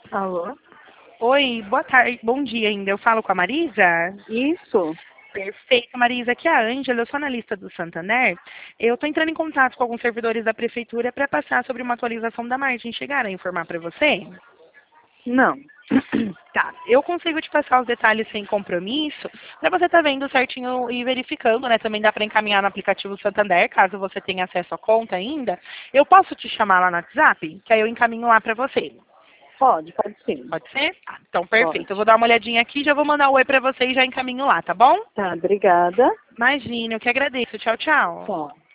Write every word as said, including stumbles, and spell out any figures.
Alô? Oi, boa tarde, bom dia ainda. Eu falo com a Marisa? Isso. Perfeito, Marisa. Aqui é a Ângela, eu sou analista do Santander. Eu estou entrando em contato com alguns servidores da prefeitura para passar sobre uma atualização da margem. Chegaram a informar para você? Não. Tá, eu consigo te passar os detalhes sem compromisso, para você estar vendo certinho e verificando, né? Também dá para encaminhar no aplicativo Santander, caso você tenha acesso à conta ainda. Eu posso te chamar lá no WhatsApp, que aí eu encaminho lá para você. Pode, pode sim. Pode ser? Ah, então, Pode. perfeito. Eu vou dar uma olhadinha aqui, já vou mandar um oi para você e já encaminho lá, tá bom? Tá, obrigada. Imagina, eu que agradeço. Tchau, tchau. Tchau.